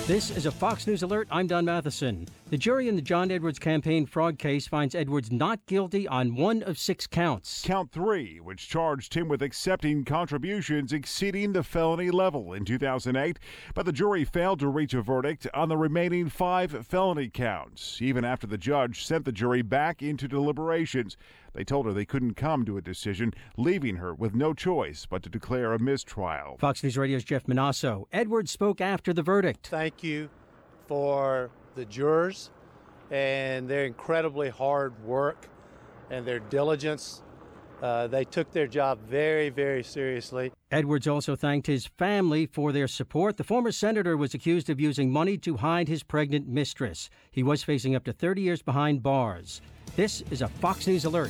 This is a Fox News Alert. I'm Don Matheson. The jury in the John Edwards campaign fraud case finds Edwards not guilty on 1 of 6 counts. Count 3, which charged him with accepting contributions exceeding the felony level in 2008, but the jury failed to reach a verdict on the remaining 5 felony counts, even after the judge sent the jury back into deliberations. They told her they couldn't come to a decision, leaving her with no choice but to declare a mistrial. Fox News Radio's Jeff Manasso. Edwards spoke after the verdict. Thank you for the jurors and their incredibly hard work and their diligence. They took their job very, very seriously. Edwards also thanked his family for their support. The former senator was accused of using money to hide his pregnant mistress. He was facing up to 30 years behind bars. This is a Fox News Alert.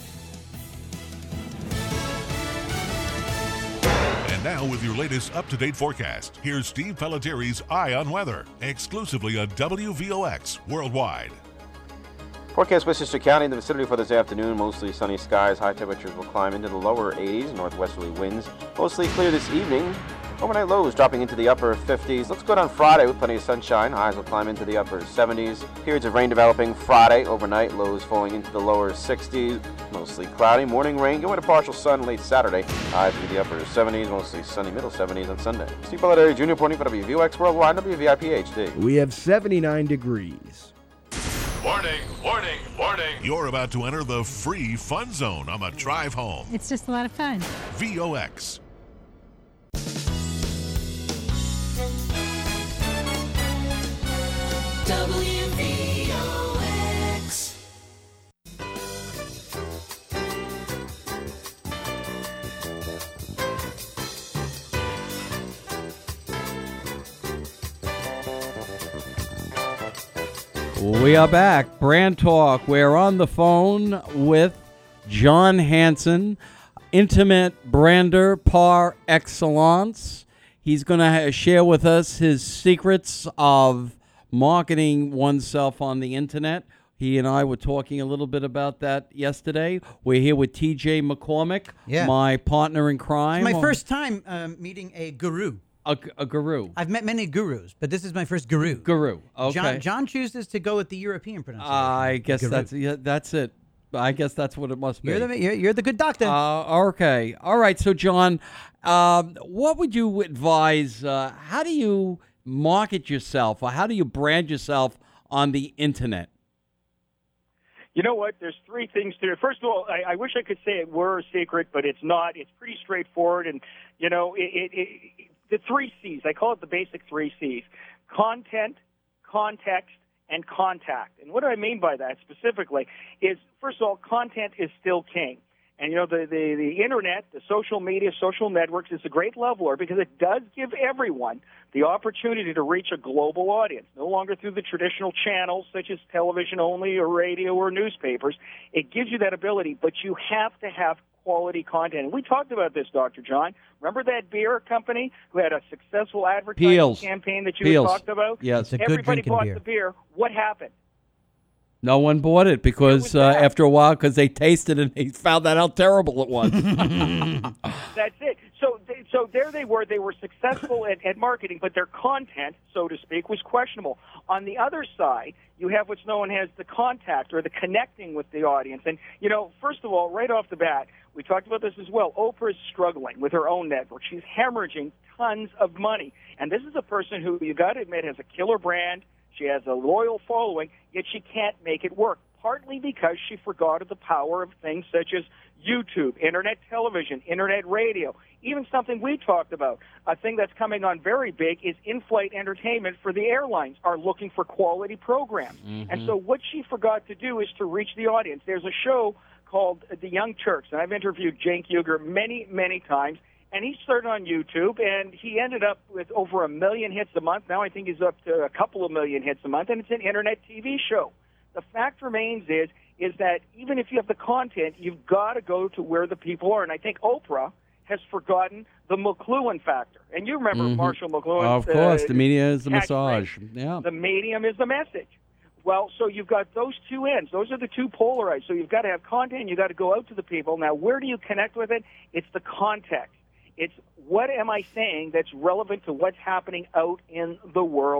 And now with your latest up-to-date forecast, here's Steve Pelletieri's Eye on Weather, exclusively on WVOX Worldwide. Forecast Westchester County in the vicinity for this afternoon. Mostly sunny skies. High temperatures will climb into the lower 80s. Northwesterly winds mostly clear this evening. Overnight lows dropping into the upper 50s. Looks good on Friday with plenty of sunshine. Highs will climb into the upper 70s. Periods of rain developing Friday. Overnight lows falling into the lower 60s. Mostly cloudy. Morning rain going to partial sun late Saturday. Highs into the upper 70s. Mostly sunny middle 70s on Sunday. Steve Pelletieri Jr. reporting for WVOX Worldwide, WVIP HD. We have 79 degrees. Warning, warning, warning. You're about to enter the free fun zone on the drive home. It's just a lot of fun. VOX. WVOX. We are back. Brand Talk. We're on the phone with John Hanson, intimate brander par excellence. He's going to share with us his secrets of marketing oneself on the internet. He and I were talking a little bit about that yesterday. We're here with TJ McCormick, my partner in crime. It's my first time meeting a guru. A guru. I've met many gurus, but this is my first guru. Guru. Okay. John chooses to go with the European pronunciation. I guess Guru. that's it. I guess that's what it must be. You're the good doctor. Okay. All right. So, John, what would you advise? How do you market yourself, or how do you brand yourself on the internet? You know what? There's 3 things to it. First of all, I wish I could say it were a secret, but it's not. It's pretty straightforward, and you know, the 3 C's. I call it the basic 3 C's: content, context, and contact. And what do I mean by that specifically is, first of all, content is still king. And, you know, the internet, the social media, social networks is a great leveler because it does give everyone the opportunity to reach a global audience, no longer through the traditional channels such as television only or radio or newspapers. It gives you that ability, but you have to have quality content. And we talked about this, Dr. John. Remember that beer company who had a successful advertising campaign that you had talked about? Yes. Everybody bought the beer. What happened? No one bought it because after a while, because they tasted it and they found out how terrible it was. That's it. So there they were. They were successful at marketing, but their content, so to speak, was questionable. On the other side, you have what's known as the contact or the connecting with the audience. And, you know, first of all, right off the bat, we talked about this as well. Oprah is struggling with her own network. She's hemorrhaging tons of money. And this is a person who, you got to admit, has a killer brand. She has a loyal following, yet she can't make it work, partly because she forgot the power of things such as YouTube, internet television, internet radio, even something we talked about. A thing that's coming on very big is in-flight entertainment for the airlines are looking for quality programs. Mm-hmm. And so what she forgot to do is to reach the audience. There's a show called The Young Turks, and I've interviewed Cenk Uygur many, many times. And he started on YouTube, and he ended up with over 1 million hits a month. Now I think he's up to a couple of million hits a month, and it's an internet TV show. The fact remains is that even if you have the content, you've got to go to where the people are. And I think Oprah has forgotten the McLuhan factor. And you remember Marshall McLuhan. Of course, the media is the massage. Yeah. The medium is the message. Well, so you've got those two ends. Those are the two polarized. So you've got to have content. You've got to go out to the people. Now, where do you connect with it? It's the context. It's what am I saying that's relevant to what's happening out in the world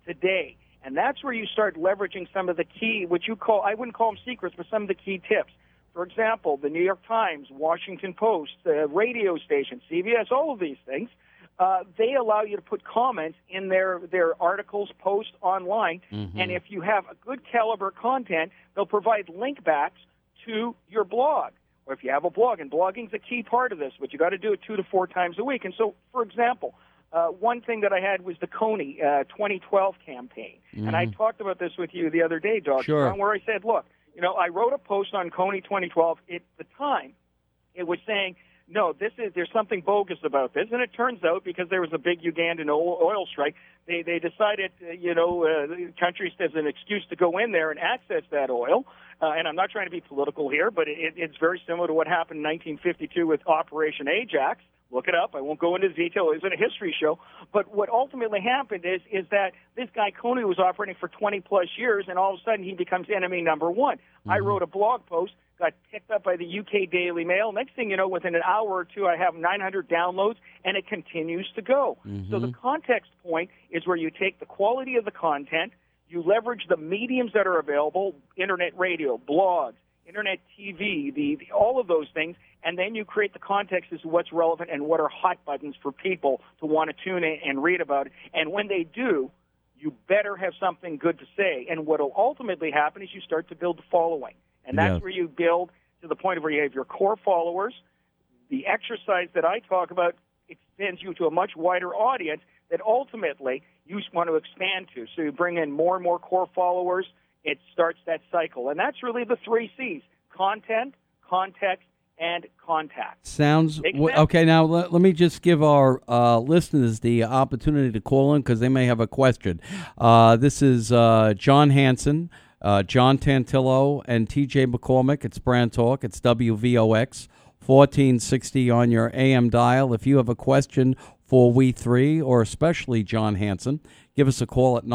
today. And that's where you start leveraging some of the key, I wouldn't call them secrets, but some of the key tips. For example, the New York Times, Washington Post, radio stations, CBS, all of these things, they allow you to put comments in their articles, posts online. And if you have a good caliber content, they'll provide link backs to your blog. Or if you have a blog, and blogging's a key part of this, but you got to do it 2 to 4 times a week. And so, for example, one thing that I had was the Kony 2012 campaign. And I talked about this with you the other day, Dr. Sure. Where I said, look, I wrote a post on Kony 2012. At the time, it was saying, no, there's something bogus about this. And it turns out, because there was a big Ugandan oil strike, they decided, countries as an excuse to go in there and access that oil. And I'm not trying to be political here, but it's very similar to what happened in 1952 with Operation Ajax. Look it up. I won't go into detail. It was a history show. But what ultimately happened is that this guy Kony was operating for 20-plus years, and all of a sudden he becomes enemy number one. I wrote a blog post, got picked up by the UK Daily Mail. Next thing you know, within an hour or two, I have 900 downloads, and it continues to go. So the context point is where you take the quality of the content, you leverage the mediums that are available, internet radio, blogs, internet TV, all of those things, and then you create the context as to what's relevant and what are hot buttons for people to want to tune in and read about it. And when they do, you better have something good to say. And what will ultimately happen is you start to build the following. And that's where you build to the point of where you have your core followers. The exercise that I talk about extends you to a much wider audience that ultimately you want to expand to. So you bring in more and more core followers. It starts that cycle. And that's really the 3 C's: content, context, and contact. Sounds okay. Now let me just give our listeners the opportunity to call in because they may have a question. This is John Hanson, John Tantillo, and TJ McCormick. It's Brand Talk. It's WVOX 1460 on your AM dial. If you have a question for we three, or especially John Hanson, give us a call at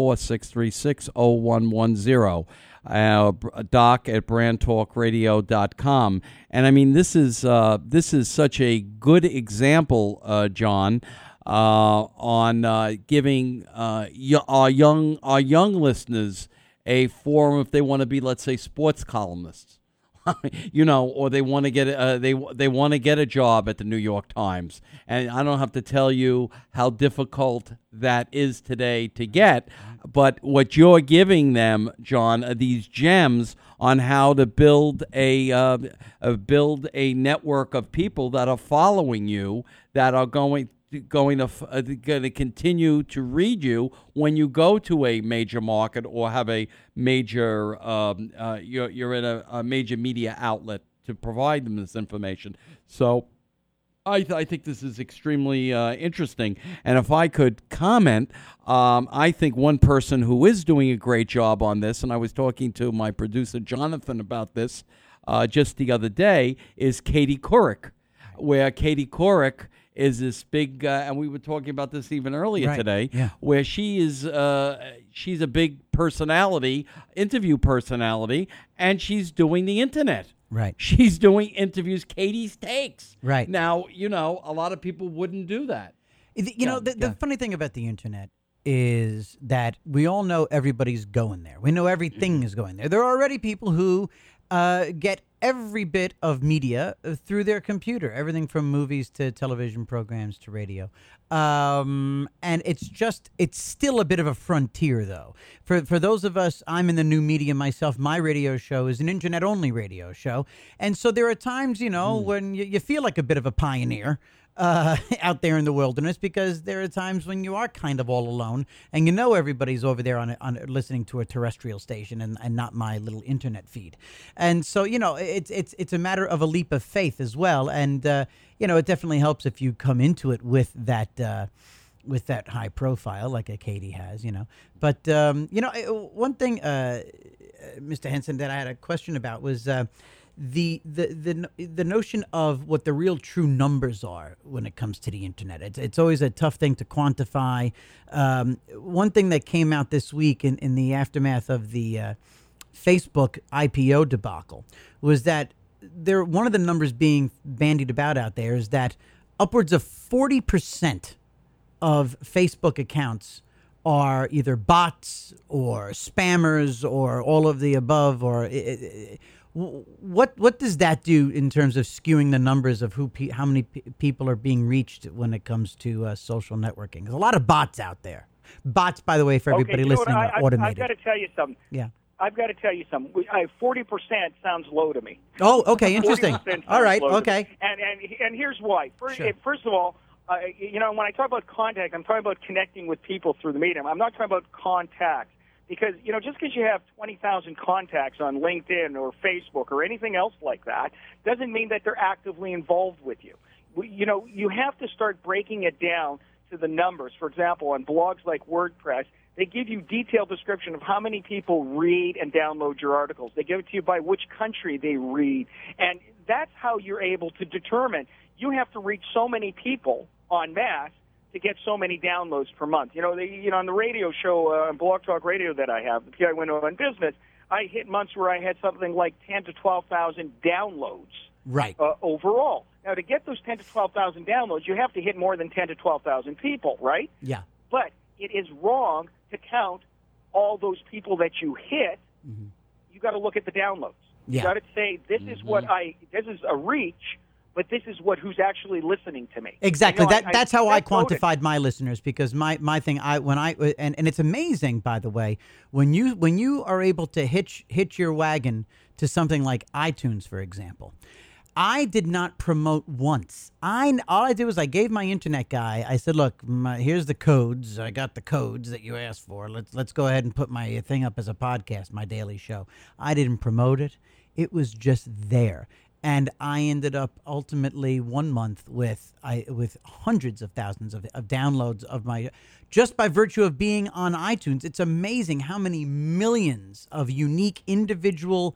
914-636-0110. Doc at brandtalkradio.com. And I mean, this is such a good example, John, on giving our young listeners a forum if they want to be, let's say, sports columnists. Or they want to get they want to get a job at the New York Times, and I don't have to tell you how difficult that is today to get. But what you're giving them, John, are these gems on how to build a network of people that are following you, that are going to continue to read you when you go to a major market or have a major you're in a major media outlet to provide them this information. So I think this is extremely interesting. And if I could comment, I think one person who is doing a great job on this, and I was talking to my producer Jonathan about this just the other day, is Katie Couric, where Katie Couric is this big, and we were talking about this even earlier today, where she is, she's a big personality, interview personality, and she's doing the internet. Right. She's doing interviews, Katie's Takes. Right. Now, a lot of people wouldn't do that. The funny thing about the internet is that we all know everybody's going there. We know everything is going there. There are already people who get every bit of media through their computer, everything from movies to television programs to radio. And it's still a bit of a frontier, though. For those of us, I'm in the new media myself. My radio show is an internet-only radio show. And so there are times, when you feel like a bit of a pioneer out there in the wilderness, because there are times when you are kind of all alone and everybody's over there on listening to a terrestrial station and not my little internet feed. And so, it's a matter of a leap of faith as well. And, it definitely helps if you come into it with that high profile like a Katie has, But, one thing, Mr. Henson, that I had a question about was the notion of what the real true numbers are when it comes to the internet. It's always a tough thing to quantify. One thing that came out this week in the aftermath of the Facebook IPO debacle was that one of the numbers being bandied about out there is that upwards of 40% of Facebook accounts are either bots or spammers or all of the above, or what does that do in terms of skewing the numbers of how many people are being reached when it comes to social networking? There's a lot of bots out there. Bots, by the way, for everybody listening, are automated. I've got to tell you something. Yeah. I've got to tell you something. 40% sounds low to me. Oh, okay, interesting. All right, okay. And here's why. First of all, when I talk about contact, I'm talking about connecting with people through the medium. I'm not talking about contact. Because, just because you have 20,000 contacts on LinkedIn or Facebook or anything else like that doesn't mean that they're actively involved with you. You have to start breaking it down to the numbers. For example, on blogs like WordPress, they give you detailed description of how many people read and download your articles. They give it to you by which country they read. And that's how you're able to determine you have to reach so many people en masse to get so many downloads per month. On the radio show, on Blog Talk Radio that I have, the PI Window on Business, I hit months where I had something like 10 to 12,000 downloads. Right. Overall. Now, to get those 10 to 12,000 downloads, you have to hit more than 10 to 12,000 people, right? Yeah. But it is wrong to count all those people that you hit. Mm-hmm. You got to look at the downloads. Yeah. You got to say, this is this is a reach, but this is who's actually listening to me. Exactly. That's how I quantified my listeners, because my thing, and it's amazing, by the way, when you are able to hitch your wagon to something like iTunes, for example. I did not promote once. All I did was I gave my internet guy, I said, look, here's the codes. I got the codes that you asked for. Let's go ahead and put my thing up as a podcast, my daily show. I didn't promote it. It was just there. And I ended up ultimately 1 month with hundreds of thousands of downloads of my, just by virtue of being on iTunes. It's amazing how many millions of unique individual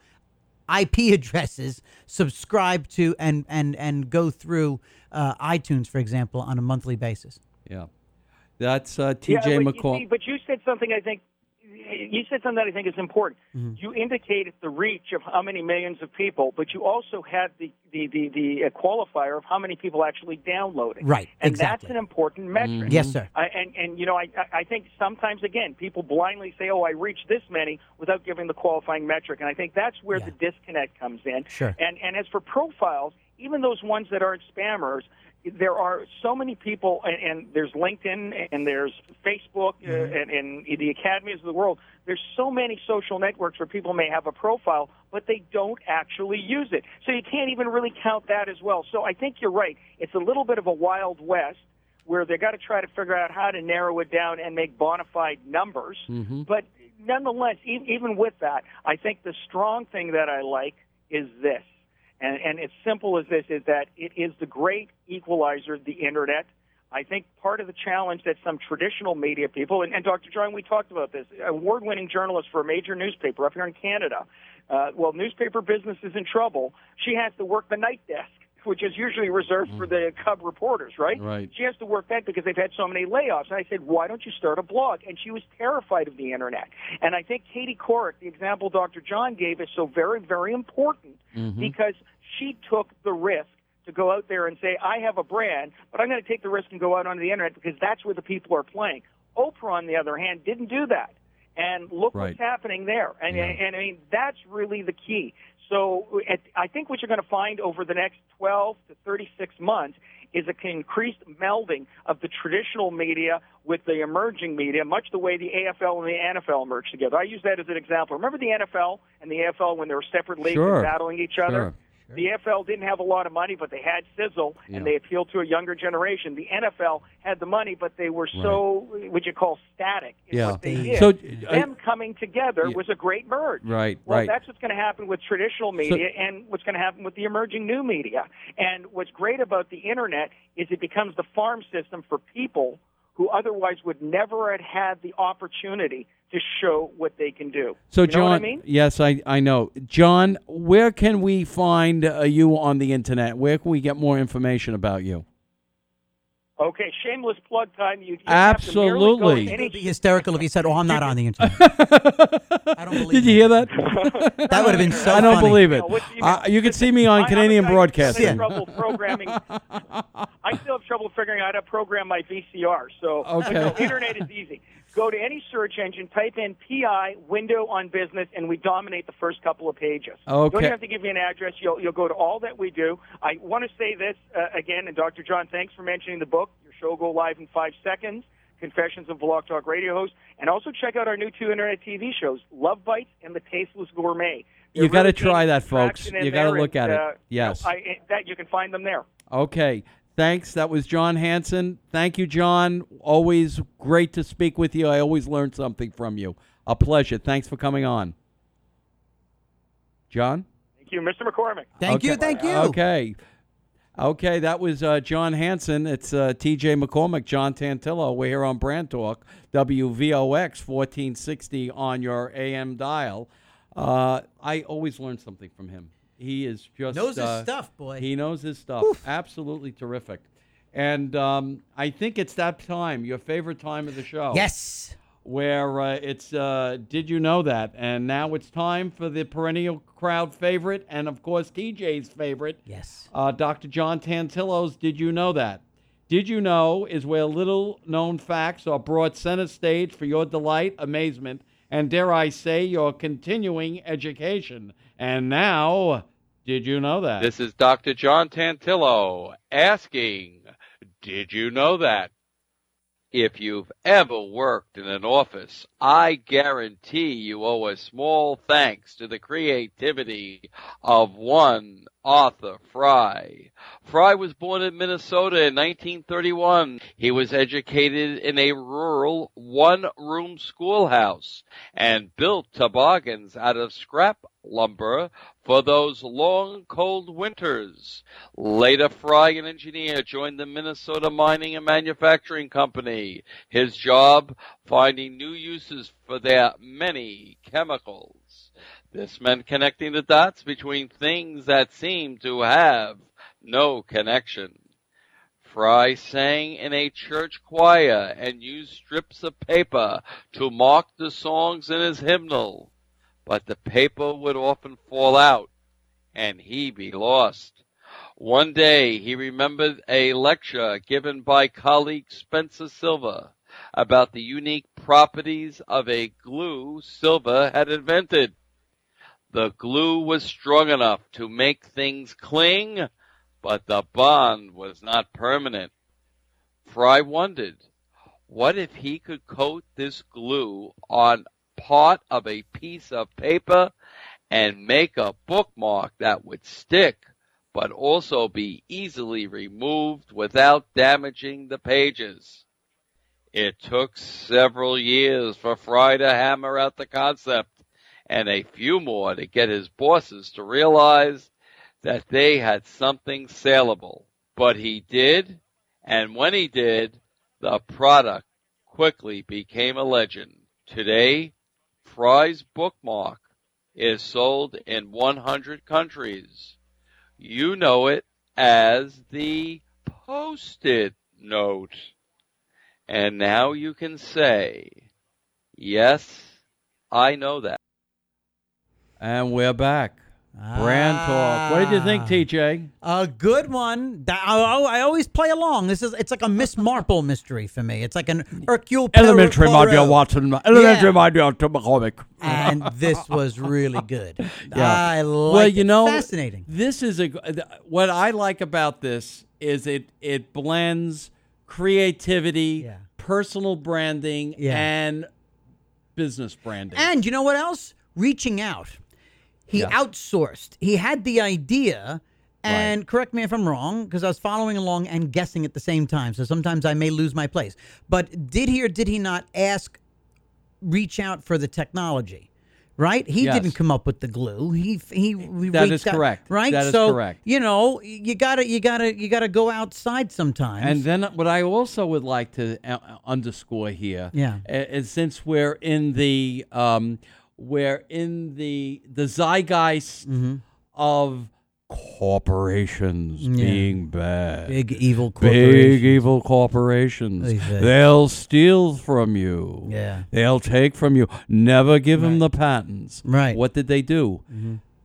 IP addresses subscribe to and go through iTunes, for example, on a monthly basis. Yeah, that's T.J. McCall. But you said something I think that I think is important. Mm-hmm. You indicated the reach of how many millions of people, but you also had the qualifier of how many people actually downloaded. Right, and exactly. That's an important metric. Mm-hmm. Yes, sir. I think sometimes, again, people blindly say, oh, I reached this many without giving the qualifying metric, and I think that's where the disconnect comes in. Sure. And as for profiles, even those ones that aren't spammers, there are so many people, and there's LinkedIn, and there's Facebook, and the academies of the world. There's so many social networks where people may have a profile, but they don't actually use it. So you can't even really count that as well. So I think you're right. It's a little bit of a Wild West where they got to try to figure out how to narrow it down and make bona fide numbers. Mm-hmm. But nonetheless, even with that, I think the strong thing that I like is this. And it's simple as this, is that it is the great equalizer, the Internet. I think part of the challenge that some traditional media people, and Dr. John, we talked about this, award-winning journalist for a major newspaper up here in Canada, newspaper business is in trouble. She has to work the night desk, which is usually reserved for the cub reporters, right? Right. She has to work that because they've had so many layoffs. And I said, why don't you start a blog? And she was terrified of the Internet. And I think Katie Couric, the example Dr. John gave, is so very, very important because she took the risk to go out there and say, I have a brand, but I'm going to take the risk and go out onto the Internet because that's where the people are playing. Oprah, on the other hand, didn't do that. And look what's happening there. And I mean, that's really the key. So I think what you're going to find over the next 12 to 36 months is an increased melding of the traditional media with the emerging media, much the way the AFL and the NFL merged together. I use that as an example. Remember the NFL and the AFL when they were separate leagues and battling each other? The AFL didn't have a lot of money, but they had sizzle, and they appealed to a younger generation. The NFL had the money, but they were so, what you call, static in what they did. So, them coming together was a great merge. Right, well, that's what's going to happen with traditional media and what's going to happen with the emerging new media. And what's great about the Internet is it becomes the farm system for people who otherwise would never have had the opportunity to show what they can do. So, you know John, what I mean? Yes, I know. John, where can we find you on the Internet? Where can we get more information about you? Okay, shameless plug time. You Absolutely. It would be hysterical if you said, I'm not on the Internet. I don't believe Did you hear that? That would have been so I don't funny. believe it. You can see me on Canadian Broadcasting. I still have trouble figuring out how to program my VCR. So okay. Internet is easy. Go to any search engine, type in PI window on business, and we dominate the first couple of pages. Okay. Don't even have to give me an address. You'll go to all that we do. I want to say this again, and Dr. John, thanks for mentioning the book. Your show will go live in 5 seconds. Confessions of Blog Talk Radio host, and also check out our new 2 internet TV shows, Love Bites and The Tasteless Gourmet. You got to try that, folks. You got to look at it. Yes. That you can find them there. Okay. Thanks. That was John Hanson. Thank you, John. Always great to speak with you. I always learn something from you. A pleasure. Thanks for coming on. John? Thank you, Mr. McCormick. Thank you. Okay, that was John Hanson. It's T.J. McCormick, John Tantillo. We're here on Brand Talk, WVOX 1460 on your AM dial. I always learn something from him. He is just knows his stuff, boy. He knows his stuff. Oof. Absolutely terrific. And I think it's that time, your favorite time of the show. Yes. Where it's Did You Know That? And now it's time for the perennial crowd favorite and, of course, TJ's favorite. Yes. Dr. John Tantillo's Did You Know That? Did You Know is where little-known facts are brought center stage for your delight, amazement, and, dare I say, your continuing education. And now, Did You Know That? This is Dr. John Tantillo asking, did you know that? If you've ever worked in an office, I guarantee you owe a small thanks to the creativity of one Arthur Fry. Fry was born in Minnesota in 1931. He was educated in a rural one-room schoolhouse and built toboggans out of scrap lumber for those long, cold winters. Later, Fry, an engineer, joined the Minnesota Mining and Manufacturing Company. His job, finding new uses for their many chemicals. This meant connecting the dots between things that seemed to have no connection. Fry sang in a church choir and used strips of paper to mark the songs in his hymnal. But the paper would often fall out, and he be lost. One day he remembered a lecture given by colleague Spencer Silver about the unique properties of a glue Silver had invented. The glue was strong enough to make things cling, but the bond was not permanent. Fry wondered, what if he could coat this glue on part of a piece of paper and make a bookmark that would stick, but also be easily removed without damaging the pages? It took several years for Fry to hammer out the concept, and a few more to get his bosses to realize that they had something saleable. But he did, and when he did, the product quickly became a legend. Today, Fry's bookmark is sold in 100 countries. You know it as the Post-it note. And now you can say, yes, I know that. And we're back. Brand Talk. What did you think, TJ? A good one. I always play along. It's like a Miss Marple mystery for me. It's like an Hercule Poirot. Elementary, my dear Watson. Elementary, my dear McCormick. And this was really good. Yeah. I like it. Fascinating. This is what I like about this is it blends creativity, personal branding, and business branding. And you know what else? Reaching out. He outsourced. He had the idea, and correct me if I'm wrong, because I was following along and guessing at the same time, so sometimes I may lose my place. But did he or did he not reach out for the technology? Right? He didn't come up with the glue. That is correct. Right? That is correct. You know, you gotta go outside sometimes. And then what I also would like to underscore here, is since we're in the zeitgeist of corporations being bad. Big evil corporations. Big evil corporations. They'll steal from you. Yeah. They'll take from you. Never give them the patents. Right. What did they do?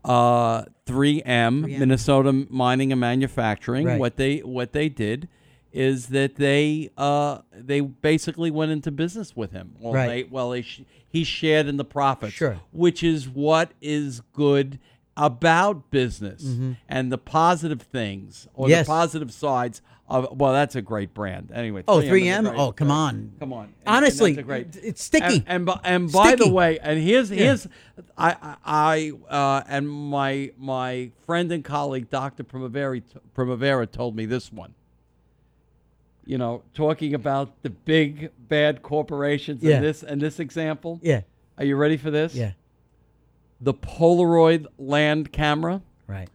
3M, Minnesota Mining and Manufacturing. Right. What they did is that they basically went into business with him. He shared in the profits, Sure. which is what is good about business and the positive things or Yes. the positive sides of. Well, that's a great brand. Anyway, Oh, 3M. 3M? Is a great Oh, come on. Come on. Honestly, that's a great. it's sticky. And by the Sticky. way, and here's I and my friend and colleague Dr. Primavera told me this one. You know, talking about the big bad corporations Yeah. and this example. Yeah. Are you ready for this? Yeah. The Polaroid land camera. Right.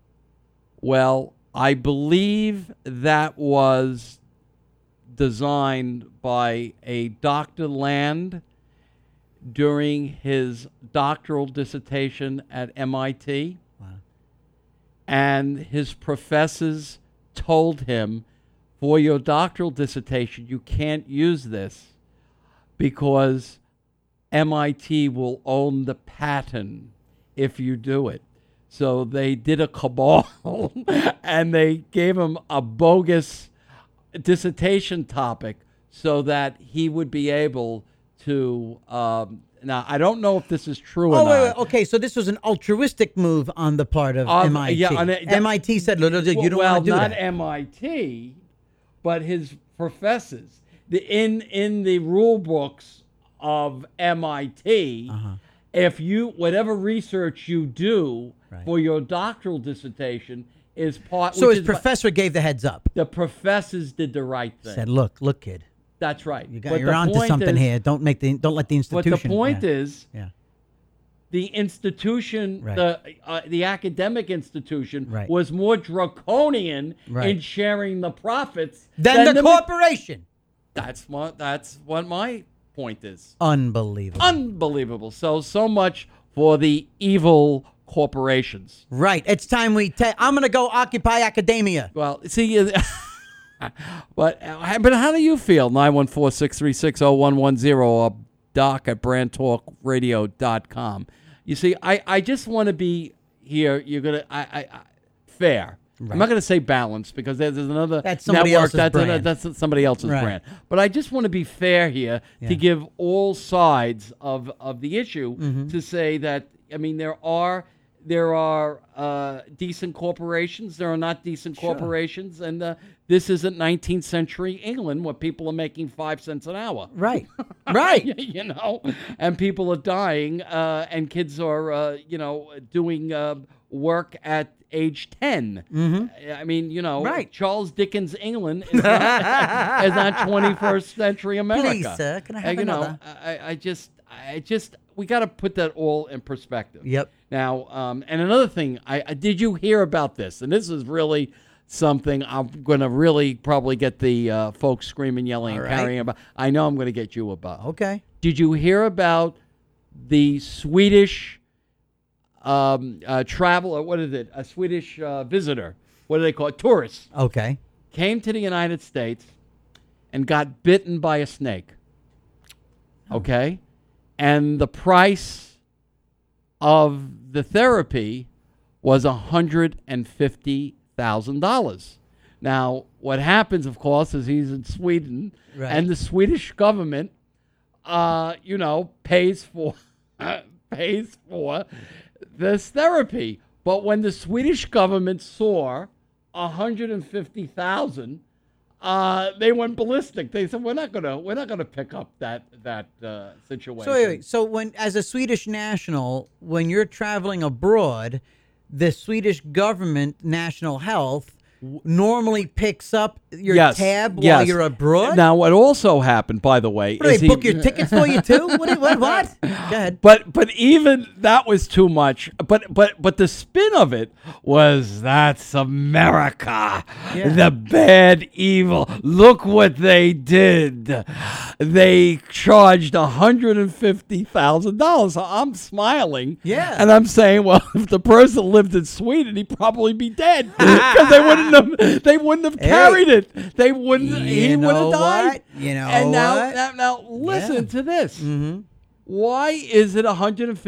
Well, I believe that was designed by a Dr. Land during his doctoral dissertation at MIT. Wow. And his professors told him, for your doctoral dissertation, you can't use this because MIT will own the patent if you do it. So they did a cabal and they gave him a bogus dissertation topic so that he would be able to. Now, I don't know if this is true or not. Wait. Okay, so this was an altruistic move on the part of MIT. Yeah, MIT said, "Look, you don't want to do not that." MIT, but his professors. In the rule books of MIT, if you whatever research you do for your doctoral dissertation is part. So his professor gave the heads up. The professors did the right thing. Said, "Look, kid. That's right. You're onto something here. Don't let the institution." But the point is, yeah. the institution, Right. the academic institution, Right. was more draconian Right. in sharing the profits Than the corporation. That's what my point is. Unbelievable. Unbelievable. So much for the evil corporations. Right. It's time I'm going to go occupy academia. Well, see, but how do you feel? 914-636-0110 or doc@brandtalkradio.com. You see, I just want to be here. You're going to fair. Right. I'm not going to say balanced because there's another That's somebody network else's brand. that's somebody else's Right. brand. But I just want to be fair here to give all sides of the issue to say that, I mean, there are decent corporations. There are not decent corporations. And this isn't 19th century England where people are making 5 cents an hour. Right. Right. You know, and people are dying and kids are, doing work at age 10. I mean, Right. Charles Dickens' England is not 21st century America. Please, sir, can I have another? I just, we got to put that all in perspective. Yep. Now, and another thing, did you hear about this? And this is really something I'm going to really probably get the folks screaming, yelling, and carrying about. I know I'm going to get you about. Okay. Did you hear about the Swedish traveler? What is it? A Swedish visitor. What do they call it? Tourist. Okay. Came to the United States and got bitten by a snake. Okay? And the price of the therapy was $150,000. Now, what happens, of course, is he's in Sweden, and the Swedish government, pays for this therapy. But when the Swedish government saw $150,000, they went ballistic. They said, "We're not gonna pick up that situation." So wait. So when, as a Swedish national, when you're traveling abroad, the Swedish government, National Health, normally picks up your tab while you're abroad. Now, what also happened, by the way, is they book your tickets for you too? What? Go ahead. But even that was too much. But the spin of it was, that's America, the bad evil. Look what they did. They charged $150,000. So I'm smiling. Yeah. And I'm saying, well, if the person lived in Sweden, he'd probably be dead because they wouldn't have carried it. They wouldn't. He would have died. And now listen to this. Mm-hmm. Why is it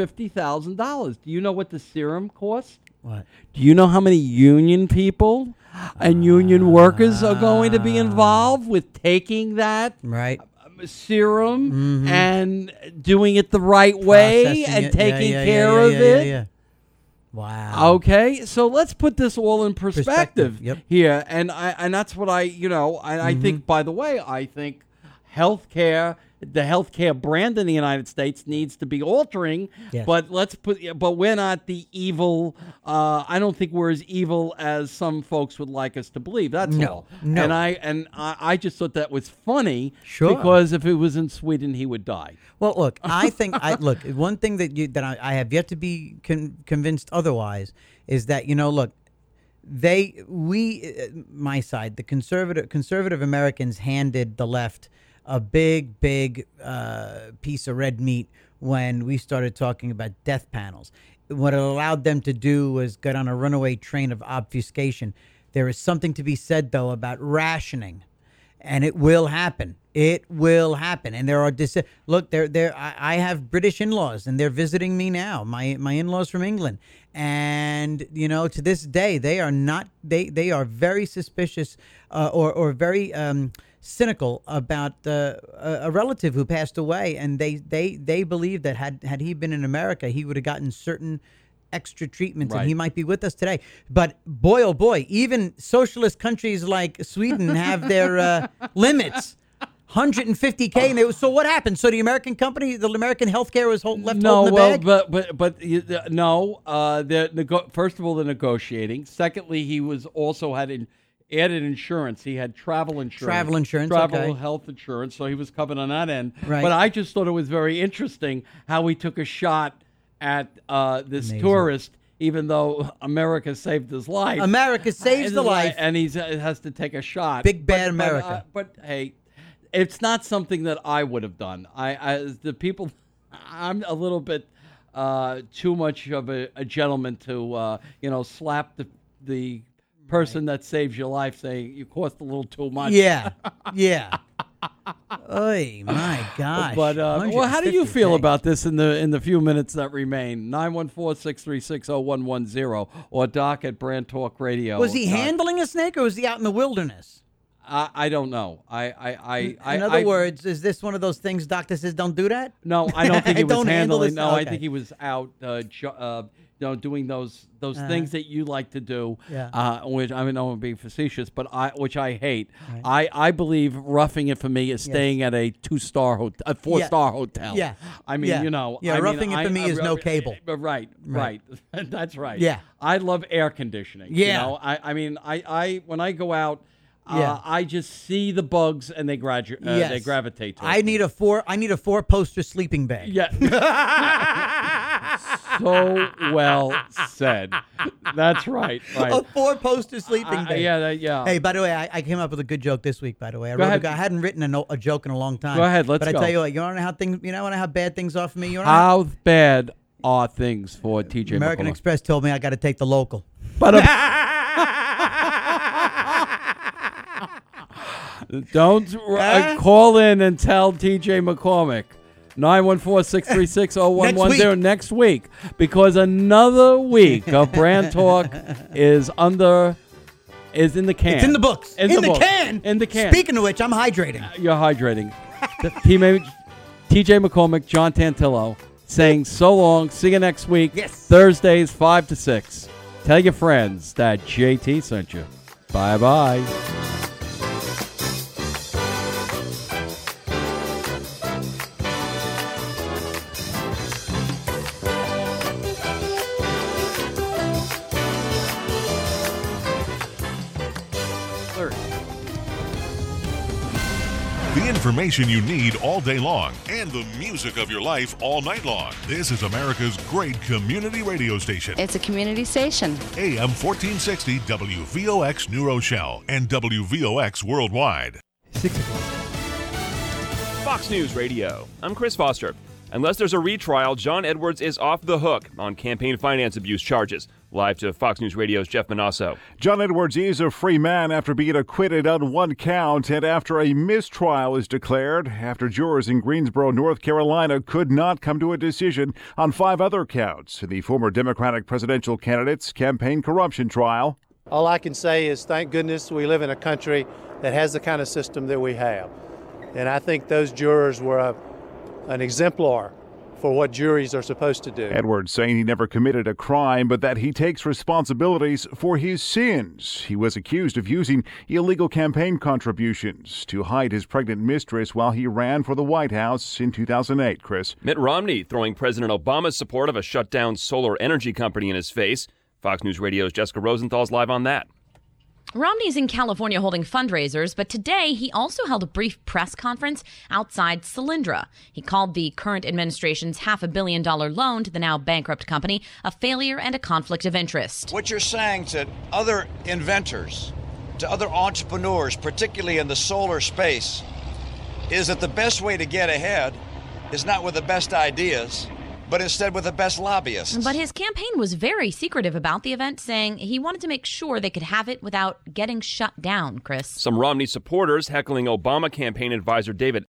$150,000? Do you know what the serum costs? What? Do you know how many union people and union workers are going to be involved with taking that right serum and doing it the right way Processing and it. taking Yeah, care of it. Yeah. Wow. Okay, so let's put this all in perspective Yep. here, and that's what I think. By the way, I think healthcare, the healthcare brand in the United States needs to be altering. Yes. But we're not the evil. I don't think we're as evil as some folks would like us to believe. That's all. No. And I just thought that was funny. Sure. Because if it was in Sweden, he would die. Well, look, I think one thing that I have yet to be convinced otherwise is that look, my side, the conservative Americans handed the left a big piece of red meat when we started talking about death panels. What it allowed them to do was get on a runaway train of obfuscation. There is something to be said, though, about rationing, and it will happen. It will happen. And there are look, I have British in-laws, and they're visiting me now. My in-laws from England, and to this day they are not. They are very suspicious or very cynical about a relative who passed away, and they believe that had he been in America, he would have gotten certain extra treatments, and he might be with us today. But boy, oh boy, even socialist countries like Sweden have their limits. 150K, and so what happened? So the American company, the American healthcare was left holding the bag? First of all, the negotiating. Secondly, he was also had added insurance. He had travel insurance. Travel health insurance, so he was covered on that end. Right. But I just thought it was very interesting how he took a shot at this tourist, even though America saved his life. America saves the life. And he has to take a shot. Big bad America. But hey, it's not something that I would have done. I'm a little bit too much of a gentleman to slap the person that saves your life, saying you cost a little too much. Yeah. Oy, my gosh. But how do you feel about this in the few minutes that remain? 914-636-0110 or Doc at Brand Talk Radio. Was he handling a snake, or was he out in the wilderness? I don't know. In other words, is this one of those things doctor says don't do that? No, I don't think he was handling. No, okay. I think he was out, doing those things that you like to do. Yeah. Which I mean, I'm being facetious, but which I hate. Right. I believe roughing it for me is staying at a 4-star hotel. Yeah. I mean, roughing it for me is no cable. Right. That's right. Yeah. I love air conditioning. Yeah. I mean, when I go out. I just see the bugs and they they gravitate to it. I need a 4-poster sleeping bag. Yeah. So well said. That's right. A 4-poster sleeping bag. Yeah. Hey, by the way, I came up with a good joke this week. By the way, I hadn't written a joke in a long time. Go ahead. Let's go. But I tell you what, you want to know how bad things are for me. How bad are things for TJ American McCullough? Express told me I got to take the local. But don't call in and tell TJ McCormick. 914-636-0110 next week, because another week of Brand Talk is in the can. It's in the books. In the can. In the can. Speaking of which, I'm hydrating. You're hydrating. TJ McCormick, John Tantillo, saying so long. See you next week. Yes. Thursdays 5 to 6. Tell your friends that JT sent you. Bye-bye. The information you need all day long and the music of your life all night long. This is America's great community radio station. It's a community station. AM 1460 WVOX New Rochelle and WVOX Worldwide. 6 o'clock. Fox News Radio. I'm Chris Foster. Unless there's a retrial, John Edwards is off the hook on campaign finance abuse charges. Live to Fox News Radio's Jeff Manasso. John Edwards is a free man after being acquitted on one count and after a mistrial is declared, after jurors in Greensboro, North Carolina could not come to a decision on 5 other counts in the former Democratic presidential candidate's campaign corruption trial. All I can say is thank goodness we live in a country that has the kind of system that we have. And I think those jurors were an exemplar for what juries are supposed to do. Edwards saying he never committed a crime, but that he takes responsibilities for his sins. He was accused of using illegal campaign contributions to hide his pregnant mistress while he ran for the White House in 2008, Chris. Mitt Romney throwing President Obama's support of a shut-down solar energy company in his face. Fox News Radio's Jessica Rosenthal's live on that. Romney's in California holding fundraisers, but today he also held a brief press conference outside Solyndra. He called the current administration's $500 million loan to the now bankrupt company a failure and a conflict of interest. What you're saying to other inventors, to other entrepreneurs, particularly in the solar space, is that the best way to get ahead is not with the best ideas, but instead with the best lobbyists. But his campaign was very secretive about the event, saying he wanted to make sure they could have it without getting shut down, Chris. Some Romney supporters heckling Obama campaign advisor David